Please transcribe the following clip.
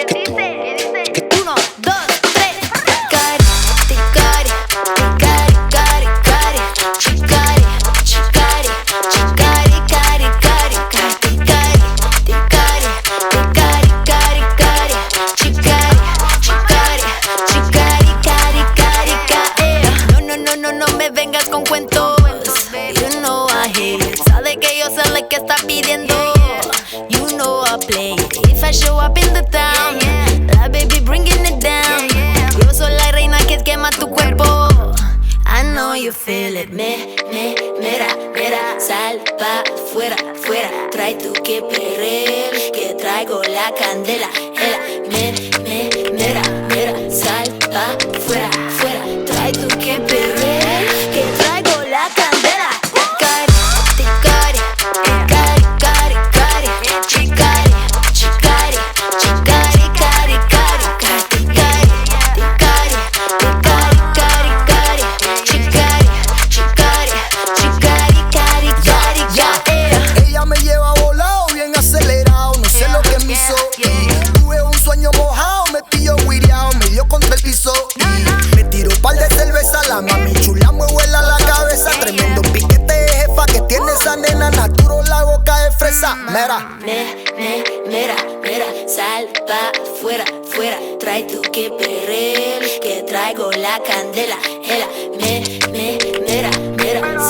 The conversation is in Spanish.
Uno, dos, tres. Ticari, ticari, ticari, cari, cari. Chicari, chicari, chicari, cari, cari. Ticari, ticari, ticari, cari, cari. Chicari, chicari, chicari, cari, cari, cari. No me vengas con cuentos. You know I hate it. Sabe que yo sé lo que está pidiendo. You know I play it. If I show up in the town, that baby bringing it down. Yo soy la reina que quema tu cuerpo. I know you feel it. Mira, sal pa' fuera, fuera. Trae tu que perreo, que traigo la candela. Mira, sal pa' fuera, fuera. Trae tu que perreo, que traigo la candela. Ticari, ticari, cari, cari. Chicari, chicari, chicari, cari, cari. Ticari, ticari, ticari, cari, cari. Chicari, chicari, chicari, cari, cari, cari. Ella me lleva volado, bien acelerado. No sé lo que me hizo. Tuve un sueño mojado, me pilló guireado, me dio contra el piso. Me tiró un par de cerveza, la mami chula me vuela la cabeza. Tremendo piquete de jefa que tiene esa nena, naturo la boca de fresa. Mira, sal pa' fuera, fuera. Trae tu que perreo, que traigo la candela. Mira,